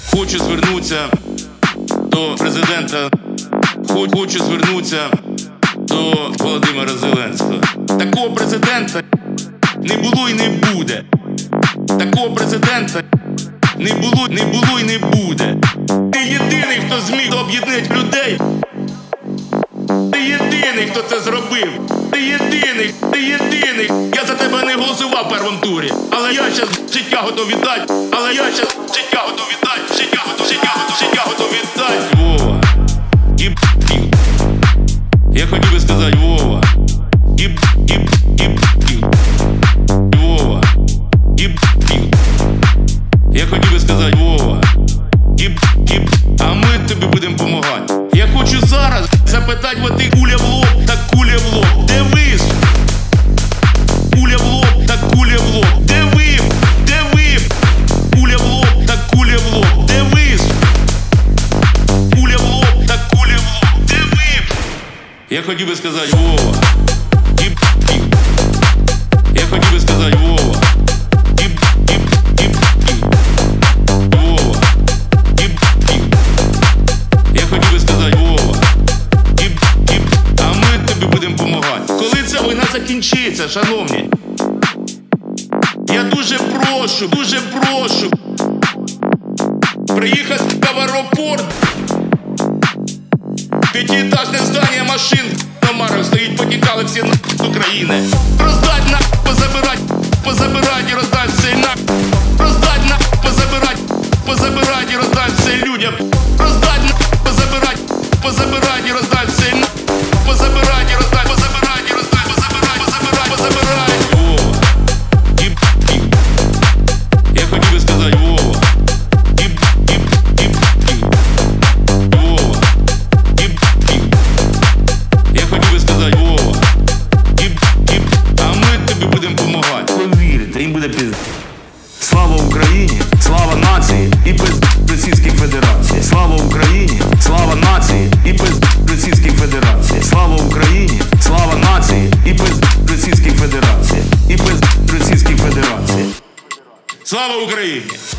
Хочу звернутися до президента, хочу звернутися до Володимира Зеленського. Такого президента не було і не буде. Такого президента не було і не буде. Ти єдиний, хто зміг об'єднати людей. Ти єдиний, хто це зробив. Ти єдиний. Я за тебе не голосував в першому турі. Але я щас життя готов віддати. Життя готов віддати. Вова. Я хотів би сказати, Вова. Вова. Я хотів би сказати, Вова. А ми тобі будемо допомагати. Я хочу зараз запитати в ти куля в лоб, так куля в лоб. Де ви? Куля в лоб, так куля в лоб. Де ви? Куля в лоб, так куля в лоб. Де ви? Куля в лоб, так куля в лоб. Де ви? Я хотів би сказати, Вова. Я хотів би сказати, Вова. Я хотів би сказати, Вова. А ми тобі будемо допомагати. Коли ця війна закінчиться, шановні? Я дуже прошу приїхати в аеропорт. П'ятиэтажне здання машин на Марах стоїть, потікали всі з України. Роздать на, позабирать і роздать все на. Роздать на, позабирать і роздать все людям. Роздать на, позабирать і роздать все на. Позабирать і роздать. Вова. Я хотів би сказати, Вова. Вова. Я хотів би сказати, Вова. А ми тобі будемо допомагати. Повірте, їм буде пізд. Слава Україні, слава нації і пизд Російській Федерації. Слава Україні, слава нації і пизд Російській Федерації. Слава Україні, слава нації і пизд Російській Федерації. І пизд Російській Федерації. Слава Україні!